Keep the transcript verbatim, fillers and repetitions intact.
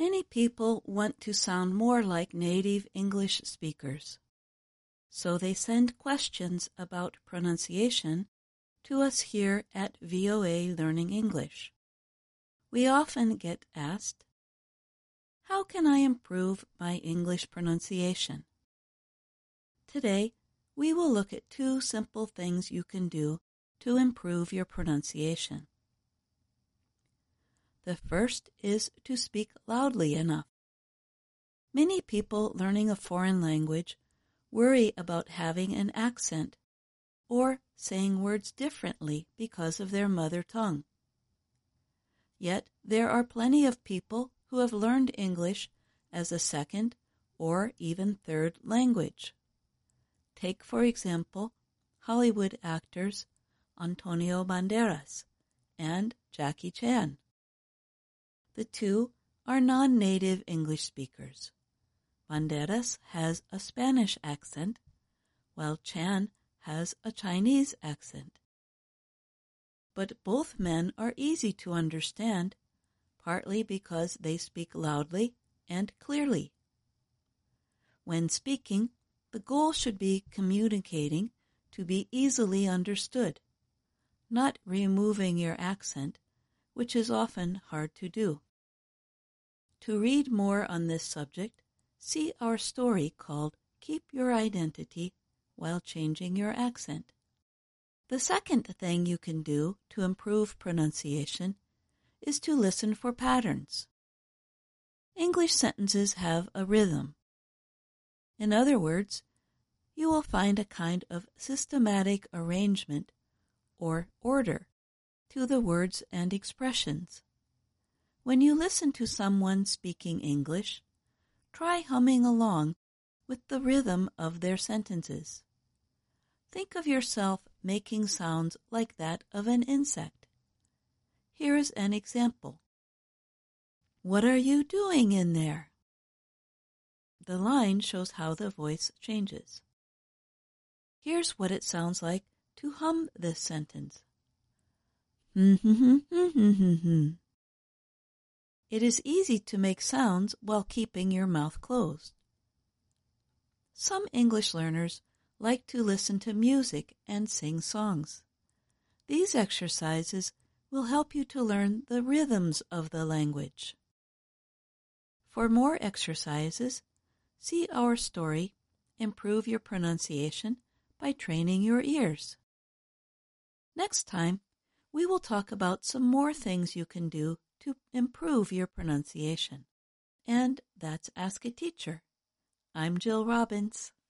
Many people want to sound more like native English speakers, so they send questions about pronunciation to us here at V O A Learning English. We often get asked, "How can I improve my English pronunciation?" Today, we will look at two simple things you can do to improve your pronunciation. The first is to speak loudly enough. Many people learning a foreign language worry about having an accent or saying words differently because of their mother tongue. Yet there are plenty of people who have learned English as a second or even third language. Take, for example, Hollywood actors Antonio Banderas and Jackie Chan. The two are non-native English speakers. Banderas has a Spanish accent, while Chan has a Chinese accent. But both men are easy to understand, partly because they speak loudly and clearly. When speaking, the goal should be communicating to be easily understood, not removing your accent, which is often hard to do. To read more on this subject, see our story called Keep Your Identity While Changing Your Accent. The second thing you can do to improve pronunciation is to listen for patterns. English sentences have a rhythm. In other words, you will find a kind of systematic arrangement or order to the words and expressions. When you listen to someone speaking English, try humming along with the rhythm of their sentences. Think of yourself making sounds like that of an insect. Here is an example. "What are you doing in there?" The line shows how the voice changes. Here's what it sounds like to hum this sentence. It is easy to make sounds while keeping your mouth closed. Some English learners like to listen to music and sing songs. These exercises will help you to learn the rhythms of the language. For more exercises, see our story, Improve Your Pronunciation by Training Your Ears. Next time, we will talk about some more things you can do to improve your pronunciation. And that's Ask a Teacher. I'm Jill Robbins.